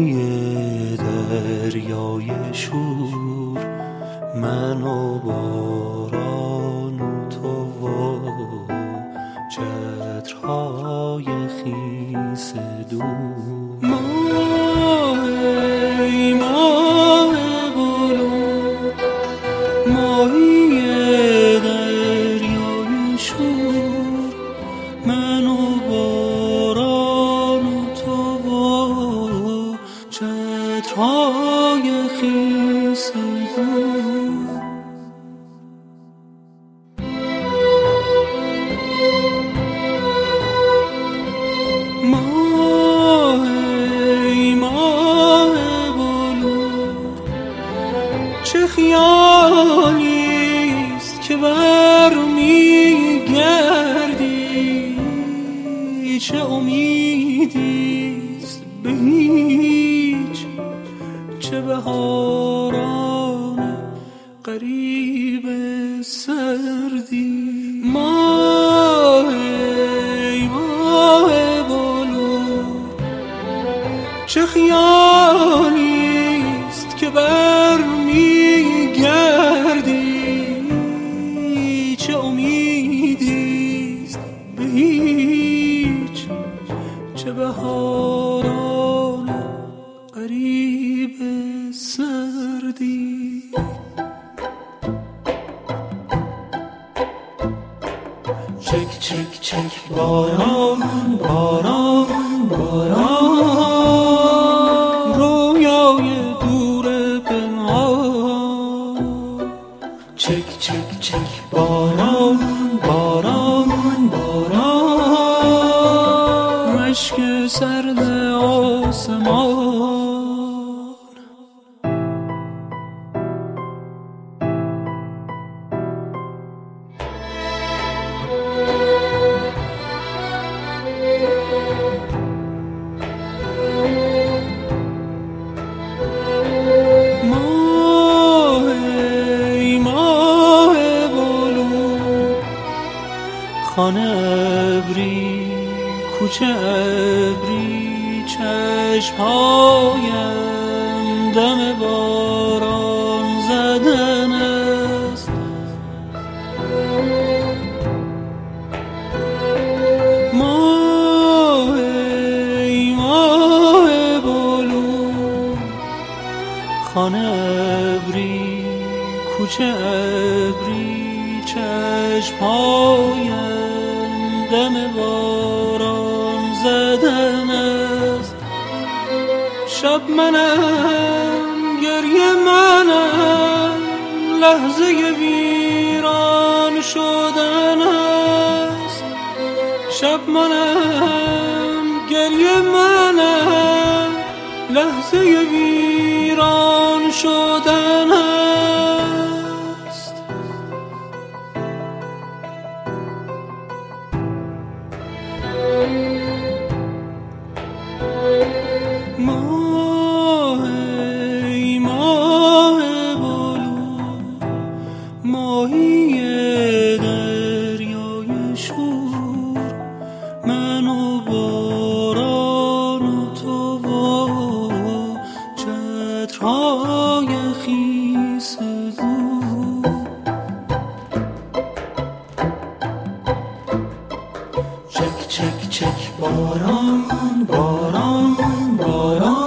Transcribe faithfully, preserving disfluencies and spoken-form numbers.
ماهی دریای شور، من و باران و تو و چترهای خیس دور. ماه ای ماه بلور، ماهی دریای شور، من و باران و تو و چترهای خیس دور. ماه ای ماه بلور، چه خیالیست که بر میگردی، چه امیدیست به هیچ، چه بهاران غریب سردی. ماه ای ماه بلور، چه خیالیست که بر میگردی، چه امیدیست به هیچ، چه بهاران غریب سردی. چک چک چک باران باران باران، رویای دور پنهان. چک چک چک باران باران باران، مشک سرد آسمان. ماه ای ماه بلور، خانه ابری کوچه ابری، چشمهایم دم باران زدن است. ماه ای ماه بلور، خانه ابری کوچه ابری، چشمهایم دم باران زدن است. شب منم گریه منم، لحظه ویران شدن است. شب منم گریه منم، لحظه ویران شدن است. ماه ای ماه بلور، ماهی دریای شور، من و باران و تو و چترهای خیس دور. چک چک چک باران باران باران،